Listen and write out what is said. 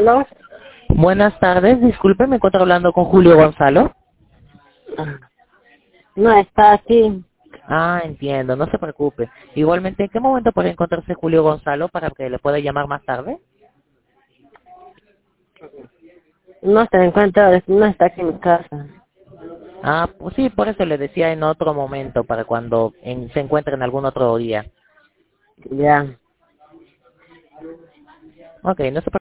¿No? Buenas tardes, disculpe, me encuentro hablando con Julio Gonzalo. No está aquí. Ah, entiendo, no se preocupe. Igualmente, ¿en qué momento puede encontrarse Julio Gonzalo para que le pueda llamar más tarde? No se encuentra, no está aquí en mi casa. Ah, pues sí, por eso le decía en otro momento, para cuando se encuentre en algún otro día. Ya. Ok, no se preocupe.